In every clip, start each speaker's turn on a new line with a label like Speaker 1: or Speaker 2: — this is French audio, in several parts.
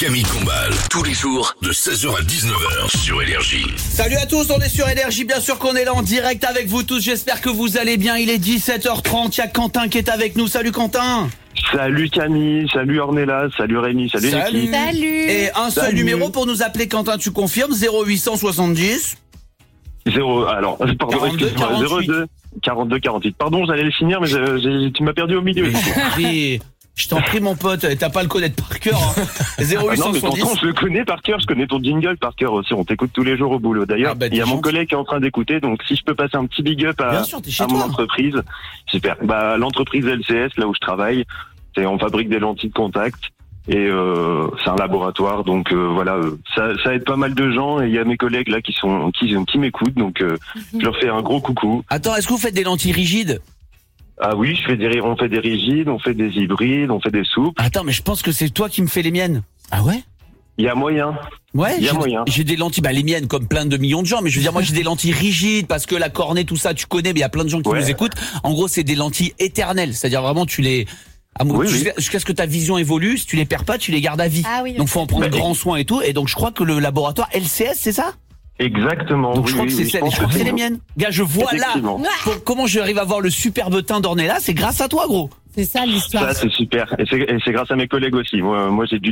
Speaker 1: Camille Combal, tous les jours de 16h à 19h sur Énergie.
Speaker 2: Salut à tous, on est sur Énergie, bien sûr qu'on est là en direct avec vous tous, j'espère que vous allez bien, il est 17h30, il y a Quentin qui est avec nous, salut Quentin.
Speaker 3: Salut Camille, salut Ornella, salut Rémi, salut l'équipe.
Speaker 4: Salut.
Speaker 2: Et un seul
Speaker 3: Salut.
Speaker 2: numéro pour nous appeler Quentin, tu confirmes, 0870
Speaker 3: Alors, pardon,
Speaker 2: 42,
Speaker 3: excuse-moi,
Speaker 2: 48.
Speaker 3: 02 42 48. Pardon, j'allais le finir, mais tu m'as perdu au milieu.
Speaker 2: Je t'en prie mon pote, t'as pas à le connaître par cœur, hein.
Speaker 3: Non, mais
Speaker 2: 0870.
Speaker 3: tonton, je le connais par cœur, je connais ton jingle par cœur aussi, on t'écoute tous les jours au boulot. D'ailleurs,
Speaker 2: Ah bah,
Speaker 3: il y a
Speaker 2: t'es
Speaker 3: mon
Speaker 2: gentil.
Speaker 3: collègue qui est en train d'écouter, donc si je peux passer un petit big up
Speaker 2: Bien sûr, t'es chez
Speaker 3: à mon
Speaker 2: toi.
Speaker 3: entreprise, super. Bah, l'entreprise LCS, là où je travaille, on fabrique des lentilles de contact. Et c'est un laboratoire, donc voilà, ça aide pas mal de gens. Et il y a mes collègues là qui m'écoutent, donc je leur fais un gros coucou.
Speaker 2: Attends, est-ce que vous faites des lentilles rigides?
Speaker 3: Ah oui, on fait des rigides, on fait des hybrides, on fait des soupes.
Speaker 2: Attends, mais je pense que c'est toi qui me fais les miennes. Ah ouais?
Speaker 3: Il y a moyen.
Speaker 2: Ouais,
Speaker 3: Il y a moyen.
Speaker 2: j'ai des lentilles, bah les miennes comme plein de millions de gens, mais je veux dire moi j'ai des lentilles rigides parce que la cornée tout ça tu connais, mais il y a plein de gens qui
Speaker 3: Ouais.
Speaker 2: nous écoutent. En gros c'est des lentilles éternelles, c'est-à-dire vraiment tu les
Speaker 3: Oui,
Speaker 2: jusqu'à ce que ta vision évolue, si tu les perds pas, tu les gardes à vie.
Speaker 4: Ah oui.
Speaker 2: Donc faut en prendre
Speaker 3: Bah,
Speaker 2: grand soin et tout. Et donc je crois que le laboratoire LCS c'est ça?
Speaker 3: Exactement.
Speaker 2: Donc
Speaker 3: oui,
Speaker 2: je crois que c'est
Speaker 3: oui,
Speaker 2: ça.
Speaker 3: pense
Speaker 2: Je crois que c'est
Speaker 3: c'est
Speaker 2: les
Speaker 3: nous.
Speaker 2: miennes. Gars, je vois là
Speaker 3: Effectivement.
Speaker 2: comment j'arrive à voir le superbe teint d'Ornella, c'est grâce à toi gros.
Speaker 4: C'est ça l'histoire.
Speaker 3: Ça, c'est super. Et c'est grâce à mes collègues aussi. Moi j'ai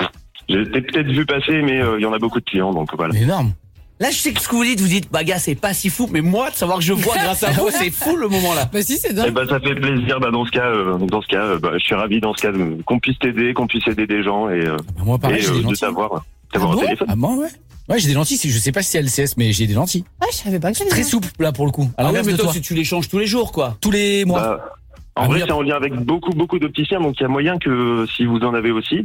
Speaker 3: t'ai peut-être vu passer, mais il y en a beaucoup de clients, donc voilà.
Speaker 2: Énorme. Là je sais que ce que vous dites, bah gars c'est pas si fou, mais moi de savoir que je vois grâce à vous, c'est fou le moment là.
Speaker 4: Bah si, c'est
Speaker 3: Eh
Speaker 4: dingue.
Speaker 3: ben, ça fait plaisir. Bah, dans ce cas, je suis ravi dans ce cas qu'on puisse t'aider, qu'on puisse aider des gens et
Speaker 5: Moi, pareil, j'ai des
Speaker 3: de
Speaker 5: lentilles.
Speaker 3: t'avoir
Speaker 4: Ah
Speaker 3: au
Speaker 4: bon
Speaker 3: téléphone.
Speaker 5: Ah bon, ouais. Ouais, j'ai des lentilles. Je sais pas si c'est LCS, mais j'ai des lentilles.
Speaker 4: Ah, je savais pas que j'avais
Speaker 5: Très
Speaker 4: ça.
Speaker 5: souples, là, pour le coup. À
Speaker 2: Ah ouais,
Speaker 5: l'inverse
Speaker 2: mais
Speaker 5: de
Speaker 2: toi
Speaker 5: toi.
Speaker 2: si tu les changes tous les jours quoi.
Speaker 5: Tous les mois.
Speaker 3: Bah, en
Speaker 5: Ah,
Speaker 3: vrai,
Speaker 5: oui.
Speaker 3: c'est en lien avec beaucoup d'opticiens, donc il y a moyen que si vous en avez aussi,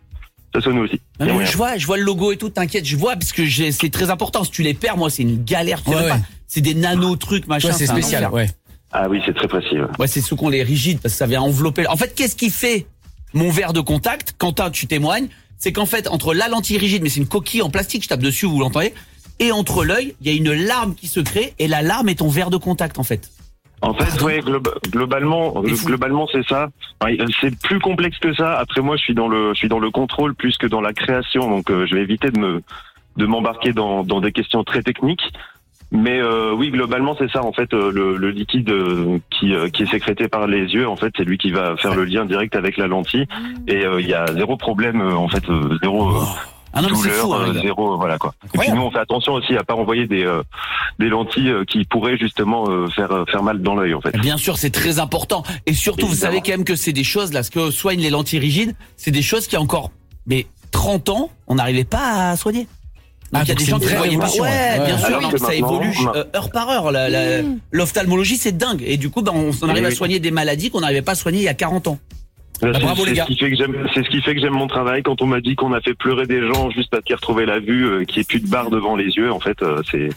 Speaker 3: ça sonne aussi.
Speaker 2: Non,
Speaker 3: Il y a
Speaker 2: mais
Speaker 3: moyen.
Speaker 2: je vois le logo et tout, t'inquiète, je vois parce que c'est très important. Si tu les perds, moi, c'est une galère. Tu sais
Speaker 5: Ouais,
Speaker 2: même
Speaker 5: ouais.
Speaker 2: pas. C'est des nano trucs, machin.
Speaker 5: Ouais, c'est
Speaker 2: un
Speaker 5: spécial,
Speaker 2: enfer.
Speaker 5: ouais.
Speaker 3: Ah oui, c'est très précis. Ouais.
Speaker 2: Ouais, c'est ceux qu'on les rigides parce que ça vient envelopper. En fait, qu'est-ce qui fait mon verre de contact? Quentin, tu témoignes. C'est qu'en fait, entre la lentille rigide, mais c'est une coquille en plastique, je tape dessus, vous l'entendez, et entre l'œil, il y a une larme qui se crée, et la larme est ton verre de contact, en fait.
Speaker 3: En fait, ouais, globalement,
Speaker 2: Et fou.
Speaker 3: c'est ça. Enfin, c'est plus complexe que ça. Après, moi, je suis dans le contrôle plus que dans la création, donc je vais éviter de m'embarquer dans des questions très techniques. Mais oui, globalement, c'est ça. En fait, le liquide qui est sécrété par les yeux, en fait, c'est lui qui va faire le lien direct avec la lentille. Et il y a zéro problème, en fait, zéro
Speaker 2: Ah non, mais c'est
Speaker 3: douleur,
Speaker 2: fou, hein, les gars.
Speaker 3: zéro, voilà quoi. Et puis nous, on fait attention aussi à pas envoyer des lentilles qui pourraient justement faire mal dans l'œil, en fait.
Speaker 2: Bien sûr, c'est très important. Et surtout, vous
Speaker 3: Évidemment.
Speaker 2: savez quand même que c'est des choses, là, ce que soignent les lentilles rigides, c'est des choses qui encore, mais 30 ans, on n'arrivait pas à soigner. Donc
Speaker 5: Ah,
Speaker 2: il y a
Speaker 5: donc
Speaker 2: des
Speaker 5: c'est
Speaker 2: gens
Speaker 5: une
Speaker 2: qui ne
Speaker 5: vraie
Speaker 2: voyaient pas.
Speaker 5: révolution,
Speaker 2: Ouais,
Speaker 5: ouais.
Speaker 2: bien
Speaker 5: Ouais.
Speaker 2: sûr,
Speaker 3: Alors
Speaker 2: non,
Speaker 3: que
Speaker 2: ça
Speaker 3: maintenant,
Speaker 2: évolue heure par heure. L'ophtalmologie, c'est dingue. Et du coup, on arrive à
Speaker 3: Oui.
Speaker 2: soigner des maladies qu'on n'arrivait pas à soigner il y a 40 ans.
Speaker 3: Là,
Speaker 5: Ah, bravo, les gars.
Speaker 3: C'est ce qui fait que j'aime mon travail. Quand on m'a dit qu'on a fait pleurer des gens juste parce qu'ils retrouvaient la vue, qu'il n'y ait plus de barre devant les yeux, en fait, c'est...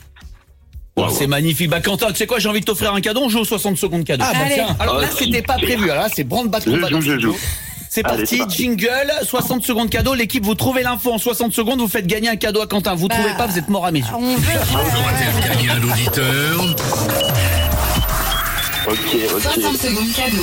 Speaker 2: Oh,
Speaker 3: Wow.
Speaker 2: c'est magnifique. Bah Quentin, tu sais quoi, j'ai envie de t'offrir un cadeau, on joue aux 60 secondes cadeau.
Speaker 5: Ah, bah
Speaker 4: Allez.
Speaker 5: tiens.
Speaker 2: Alors là,
Speaker 3: Oh,
Speaker 2: c'était pas
Speaker 3: super.
Speaker 2: prévu. Alors là, c'est branle-bas de combat dans le
Speaker 3: Je
Speaker 2: studio.
Speaker 3: joue.
Speaker 2: C'est
Speaker 3: Allez,
Speaker 2: parti,
Speaker 3: c'est parti.
Speaker 2: jingle, 60 secondes cadeau. L'équipe, vous trouvez l'info en 60 secondes, vous faites gagner un cadeau à Quentin. Vous trouvez pas, vous êtes mort à mes yeux.
Speaker 4: On veut.
Speaker 1: Aura-t-elle gagné un auditeur?
Speaker 3: Ok.
Speaker 4: 60 secondes cadeau.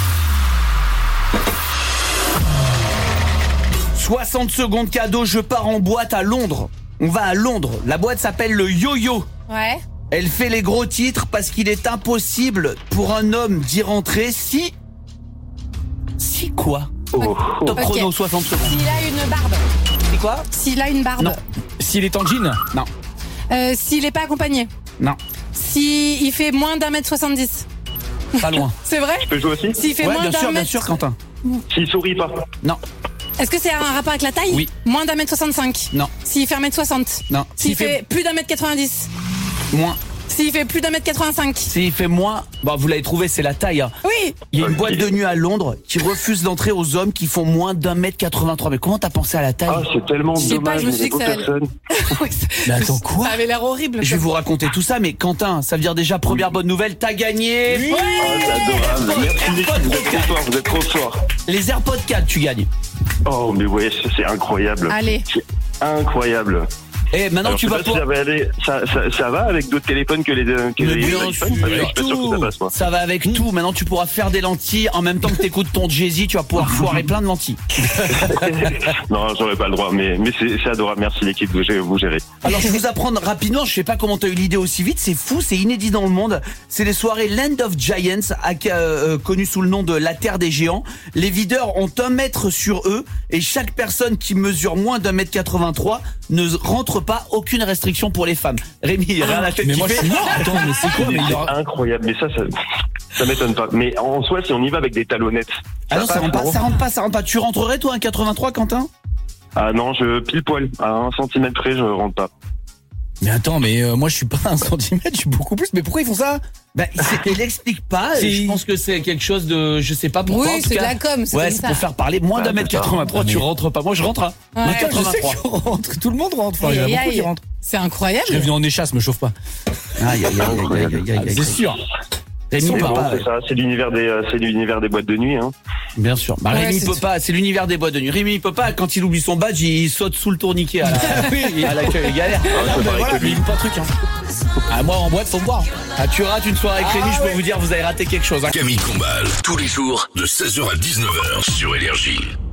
Speaker 2: 60 secondes cadeau, je pars en boîte à Londres. On va à Londres. La boîte s'appelle le Yo-Yo.
Speaker 4: Ouais.
Speaker 2: Elle fait les gros titres parce qu'il est impossible pour un homme d'y rentrer si... Si quoi?
Speaker 3: Oh.
Speaker 2: Top
Speaker 4: Ok.
Speaker 2: chrono, 60 secondes.
Speaker 4: S'il a une barbe.
Speaker 2: Si quoi?
Speaker 4: S'il a une barbe.
Speaker 2: Non.
Speaker 5: S'il est en jean.
Speaker 2: Non,
Speaker 4: S'il est pas accompagné.
Speaker 2: non,
Speaker 4: S'il fait moins d'1m70.
Speaker 2: pas loin.
Speaker 4: C'est vrai?
Speaker 3: Je peux jouer aussi?
Speaker 4: S'il fait
Speaker 2: Ouais,
Speaker 4: moins
Speaker 2: bien sûr, Quentin.
Speaker 3: S'il sourit pas.
Speaker 2: Non,
Speaker 4: Est-ce que c'est un rapport avec la taille?
Speaker 2: Oui.
Speaker 4: Moins d'1m65.
Speaker 2: non,
Speaker 4: S'il fait 1m60.
Speaker 2: non.
Speaker 4: S'il fait plus d'1m90.
Speaker 2: moins,
Speaker 4: S'il fait plus d'1m85.
Speaker 2: s'il fait moins, bon, vous l'avez trouvé, c'est la taille. Hein.
Speaker 4: Oui.
Speaker 2: Il y a une
Speaker 3: Ok.
Speaker 2: boîte de nuit à Londres qui refuse l'entrée aux hommes qui font moins d'1m83. Mais comment t'as pensé à la taille?
Speaker 3: Ah, c'est tellement
Speaker 4: Je sais pas,
Speaker 3: dommage,
Speaker 4: je me
Speaker 3: mais
Speaker 4: suis dit
Speaker 3: les
Speaker 4: que ça
Speaker 3: pauvres personnes.
Speaker 4: Oui,
Speaker 5: Mais attends, quoi?
Speaker 4: Ça avait l'air horrible.
Speaker 2: Je vais vous raconter tout ça, mais Quentin, ça veut dire déjà première bonne nouvelle, t'as gagné.
Speaker 3: Oh, c'est adorable. Merci l'équipe, vous êtes trop fort, vous êtes trop fort.
Speaker 2: Les AirPods 4, tu gagnes.
Speaker 3: Oh, mais ouais, c'est incroyable.
Speaker 4: Allez.
Speaker 3: C'est incroyable.
Speaker 2: Et maintenant
Speaker 3: Alors,
Speaker 2: tu
Speaker 3: je sais
Speaker 2: vas
Speaker 3: pas si ça va avec d'autres téléphones que les
Speaker 2: Mais
Speaker 3: iPhones.
Speaker 2: bien
Speaker 3: Je suis pas sûr que ça passe, moi.
Speaker 2: Ça va avec tout. Maintenant, tu pourras faire des lentilles en même temps que t'écoutes ton Jay-Z. Tu vas pouvoir foirer plein de lentilles.
Speaker 3: Non, j'aurais pas le droit, mais c'est adorable. Merci l'équipe, vous gérez.
Speaker 2: Alors, je vais vous apprendre rapidement. Je sais pas comment t'as eu l'idée aussi vite. C'est fou, c'est inédit dans le monde. C'est les soirées Land of Giants, connues sous le nom de la Terre des Géants. Les videurs ont 1 mètre sur eux et chaque personne qui mesure moins d'1m83 ne rentre pas. Aucune restriction pour les femmes. Rémi, rien à faire.
Speaker 5: Mais moi, je suis mort. Attends, mais c'est quoi? Mais il y aura-
Speaker 3: C'est incroyable, mais ça m'étonne pas. Mais en soi, si on y va avec des talonnettes.
Speaker 2: Ah non, ça rentre pas. Tu rentrerais, toi, un 83, Quentin?
Speaker 3: Ah non, je pile poil. À 1 centimètre près, je rentre pas.
Speaker 5: Mais attends, mais moi, je suis pas 1 centimètre, je suis beaucoup plus. Mais pourquoi ils font ça?
Speaker 2: Ben, il explique pas.
Speaker 5: C'est-
Speaker 2: Je pense que c'est quelque chose de, je sais pas pourquoi.
Speaker 4: Oui,
Speaker 2: en tout
Speaker 4: c'est de
Speaker 2: cas.
Speaker 4: la com, c'est
Speaker 2: Ouais,
Speaker 4: comme
Speaker 2: c'est
Speaker 4: ça.
Speaker 2: pour faire parler moins d'un
Speaker 3: Ah,
Speaker 2: mètre 83. Tu
Speaker 5: mais-
Speaker 2: rentres pas. Moi, je rentre.
Speaker 4: Ouais.
Speaker 2: Moi,
Speaker 5: Je sais
Speaker 2: 83.
Speaker 5: qu'on rentre, tout le monde rentre. Enfin, il y en a
Speaker 4: Aïe,
Speaker 5: beaucoup
Speaker 4: aïe.
Speaker 5: qui rentrent.
Speaker 4: C'est
Speaker 5: Je suis
Speaker 4: incroyable.
Speaker 5: venu en échasse, me chauffe pas.
Speaker 2: Aïe, aïe, aïe, aïe, aïe, aïe, aïe.
Speaker 5: C'est sûr.
Speaker 2: Rémi
Speaker 3: Mais
Speaker 2: peut
Speaker 3: bon,
Speaker 2: pas.
Speaker 3: c'est ça, c'est l'univers des boîtes de nuit, hein.
Speaker 2: Bien sûr. Bah,
Speaker 4: Ouais,
Speaker 2: Rémi
Speaker 4: c'est
Speaker 2: peut
Speaker 4: tout.
Speaker 2: pas. C'est l'univers des boîtes de nuit. Rémi il peut pas. Quand il oublie son badge, il saute sous le tourniquet à l'accueil. Il galère.
Speaker 3: c'est
Speaker 5: Mais
Speaker 3: pareil
Speaker 5: voilà,
Speaker 3: que
Speaker 5: mais
Speaker 3: lui.
Speaker 5: il veut pas de truc, hein. Ah, moi, en boîte, faut me voir.
Speaker 2: Ah, tu rates une soirée avec Rémi, je peux vous dire, vous avez raté quelque chose. Hein.
Speaker 1: Camille Combal, tous les jours de 16h à 19h sur Énergie.